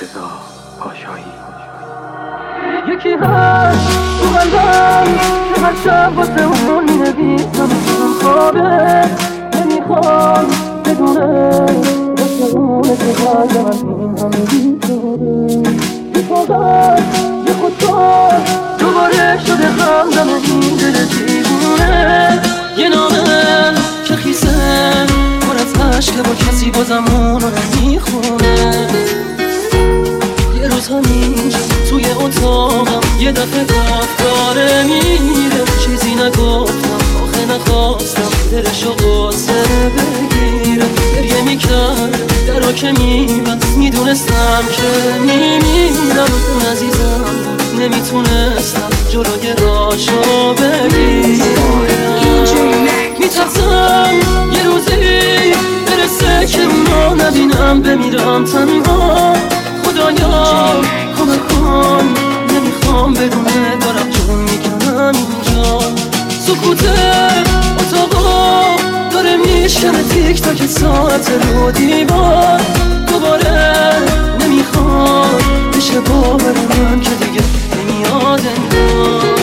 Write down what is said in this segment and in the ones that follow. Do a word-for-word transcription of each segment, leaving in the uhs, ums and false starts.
رضا پاشایی. یکی هست تو قلبم که هر شب واسه اون می نویسم اون خوابه نمیخوام بدونه واسه اونه که قلب من این همه بیتاره یه فقط یه خودکار دوباره شده همدم این دل دیوونه یه نامه که خیسه پر از عشقه با کسی بازم اونو نمیخونه یه روز همینجا توی اتاقم یه دفعه گفت داره میره چیزی نگفتم آخه نخواستم دلشو قصه بگیره گریه میکرد درو که میبند میدونستم که میمیرم اون عزیزم نمیتونستم جلوی راشو بگیرم میترسم یه روزی برسه که اونو نبینم بمیرم تنها خدایا کمک کن نمیخوام بدونه دارم جون میکنم اینجا سکوت اتاقا داره میشکنه تیک تاک ساعت رو دیوار دوباره نمیخوام بشه باور من که دیگه نمیاد انگار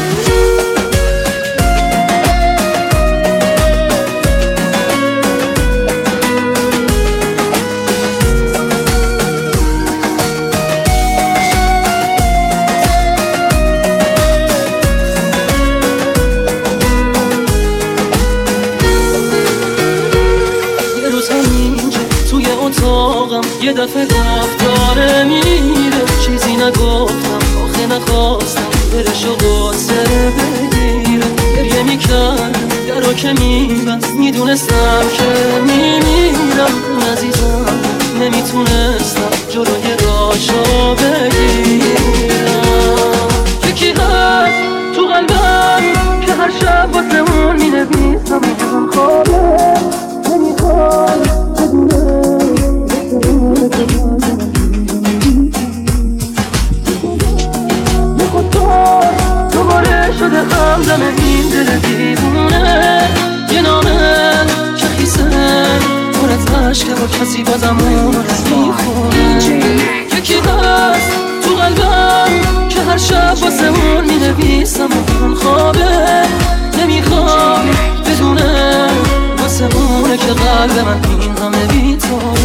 یه دفعه گفت داره میره چیزی نگفتم آخه نخواستم دلشو قصه بگیره گریه میکرد درو که میبست میدونستم که میمیرم اون عزیزم نمیتونستم جلوی راشو بگیرم یکی هست تو قلبم که هر شب واسه اون مینویسم اون خوابه نمیخوام بدونه دوباره شده همدم این دل دیوونه یه نامه که خیسه پر از عشقه با کسی بازم اون رو میخونه یکی هست تو قلبم که هر شب واسه اون مینویسم اون خوابه نمیخوام بدونه واسه اونه که قلب من این همه بی‌تاره